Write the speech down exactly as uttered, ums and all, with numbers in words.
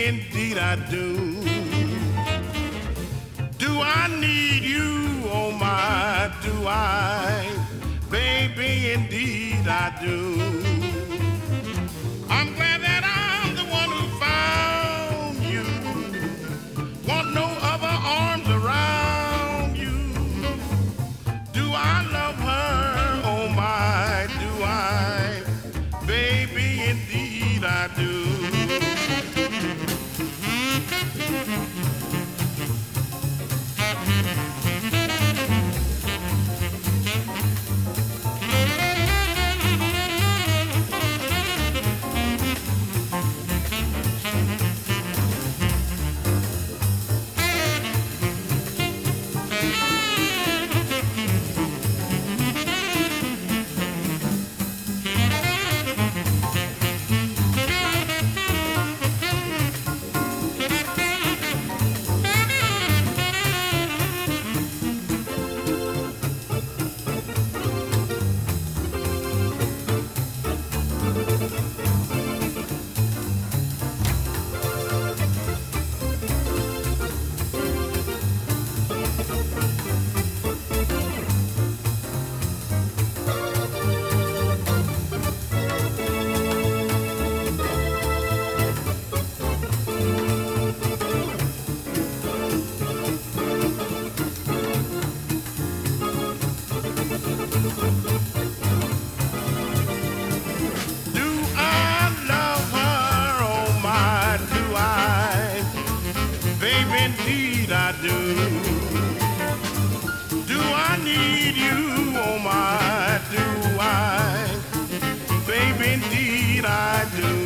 indeed I do. Do I need you? Oh my, do I? Baby, indeed I do. I'm glad that I'm the one who found you. Want no other arms around you. Do I love her? Oh my, do I? Baby, indeed I do. Indeed I do. Do I need you? Oh my, do I? Baby, indeed I do.